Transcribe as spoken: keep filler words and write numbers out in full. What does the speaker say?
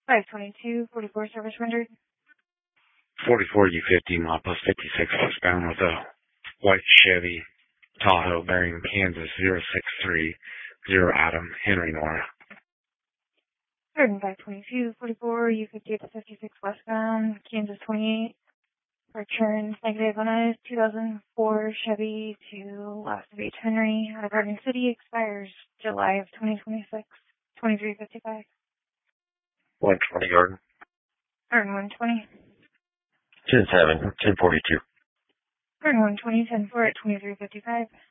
five twenty-two, forty-four service rendered. forty-four U fifty, mile plus fifty-six westbound with a white Chevy Tahoe bearing Kansas zero six three zero Adam, Henry, Nora. Garden five twenty-two, forty-four U fifty-eight to fifty-six westbound, Kansas twenty-eight. Return negative on a two thousand four Chevy to Las Beach, Henry, out of Garden City, expires July of twenty twenty-six, twenty-three fifty-five. one twenty Garden. Garden one twenty. ten seven, ten forty-two. Garden one twenty, ten four at twenty-three fifty-five.